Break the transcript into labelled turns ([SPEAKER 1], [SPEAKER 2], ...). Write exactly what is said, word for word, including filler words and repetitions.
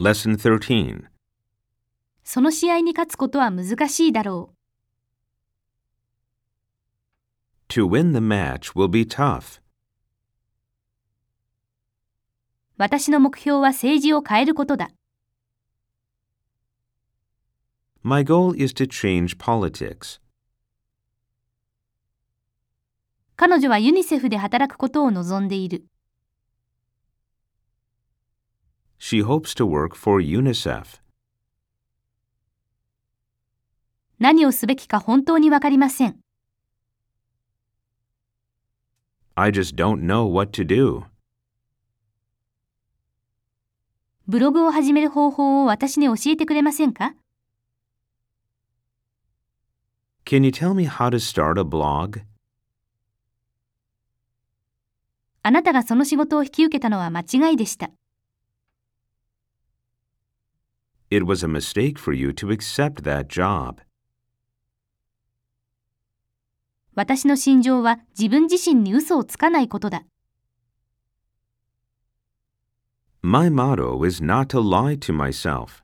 [SPEAKER 1] Lesson thirteen.
[SPEAKER 2] その試合に勝つことは難しいだろう。
[SPEAKER 1] To win the match will be tough.
[SPEAKER 2] 私の目標は政治を変えることだ。
[SPEAKER 1] My goal is to change politics.
[SPEAKER 2] 彼女はユニセフで働くことを望んでいる。
[SPEAKER 1] She hopes to work for UNICEF.
[SPEAKER 2] 何をすべきか本当にわかりません。
[SPEAKER 1] I just don't know what to do.
[SPEAKER 2] ブログを始める方法を私に教えてくれませんか？
[SPEAKER 1] Can you tell me how to start a blog?
[SPEAKER 2] あなたがその仕事を引き受けたのは間違いでした。
[SPEAKER 1] It was a mistake for you to accept that job.
[SPEAKER 2] 私の信条は自分自身に嘘をつかないことだ。
[SPEAKER 1] My motto is not to lie to myself.